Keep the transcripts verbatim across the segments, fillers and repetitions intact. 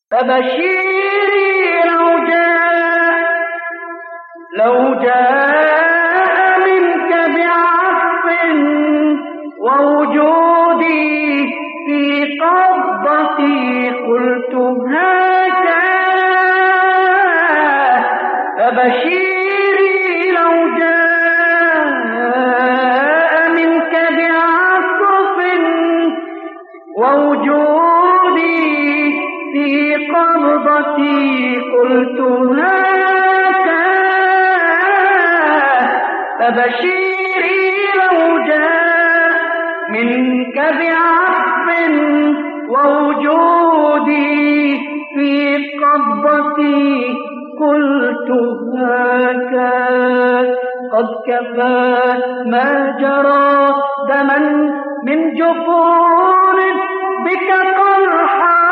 فبشيري لو جاء لو جاء منك بعفو ووجودي في قبضتي قلت هكذا. فبشيري لو جاء منك بعفو ووجودي في قبضتي قلت هكذا. فبشيري لو جاء منك بعفو ووجودي في قبضتي قلت هكذا. قد كفى ما جرى دما من جفون بك قرحا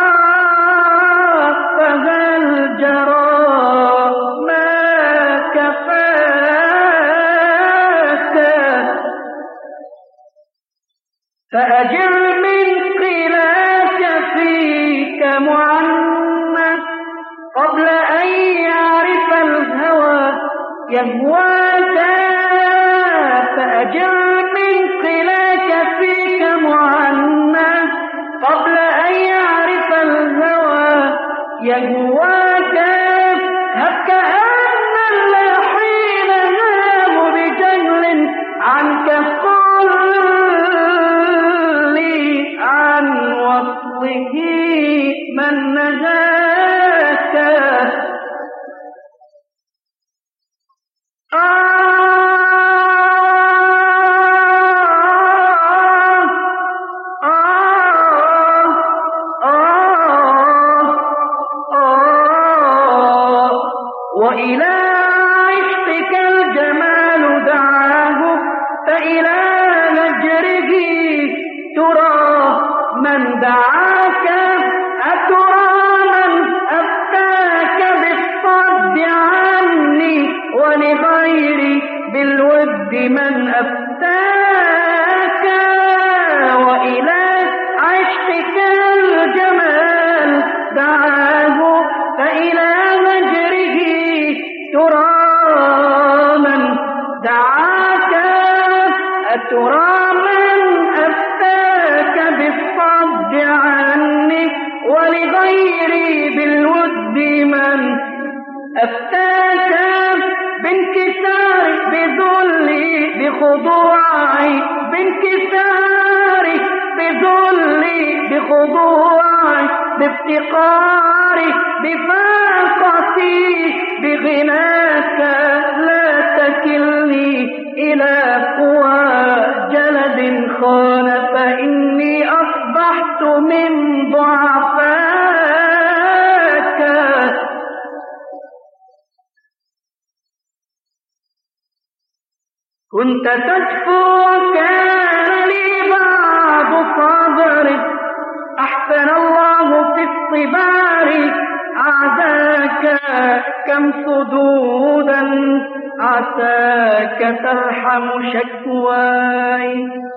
فهل جرى ما كفاك. فأجر من قلاك فيك معنى قبل أن يعرف الهوى يهواك. فأجر من قلاك فيك معنى قبل أن يعرف الهوى يهواك. هب كأن اللاحين ناموا بجهل عنك قل لي عن وصله من نجاك. وإلى عشقك الجمال دعاه فإلى نجره ترى من دعاك. أترى من أفتاك بالصد عني ولغيري بالود من أفتاك. وإلى عشقك الجمال دعاه فإلى نجره ترى من دعاك. أترى من أفتاك بالصد عني ولغيري بالود من أفتاك. بانكساري بذلي بخضوعي بانكساري بذلي بخضوعي بافتقاري بفاقتي بغناك لا تكلني إلى قوى جلد خان فإني أصبحت من ضعفاك. كنت تجفو وكان لي بعض صبر أحسن الله في الصبار عساك كم صدودا عساك ترحم شكواي.